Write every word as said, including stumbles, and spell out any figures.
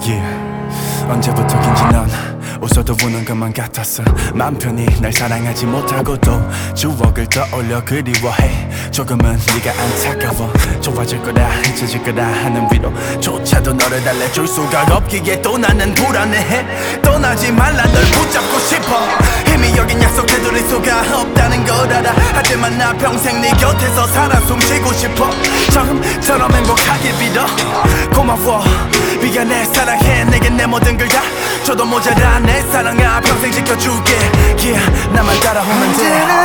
yeah. 언제부터인지 넌 웃어도 우는 것만 같았어. 맘 편히 날 사랑하지 못하고도 추억을 떠올려 그리워해. 조금은 네가 안타까워. 좋아질 거다 잊혀질 거다 하는 위로조차도 너를 달래줄 수가 없기에 또 나는 불안해해. 떠나지 말라 널 붙잡고 싶어. 이미 여긴 약속 되돌릴 수가 없다는 걸 알아. 하지만 나 평생 네 곁에서 살아 숨쉬고 싶어. 처음처럼 행복하길 빌어. 고마워 미안해 사랑해 내겐 내 모든 걸 다 줘도 모자라 내 사랑아 평생 지켜줄게. yeah, 나만 따라오면 돼.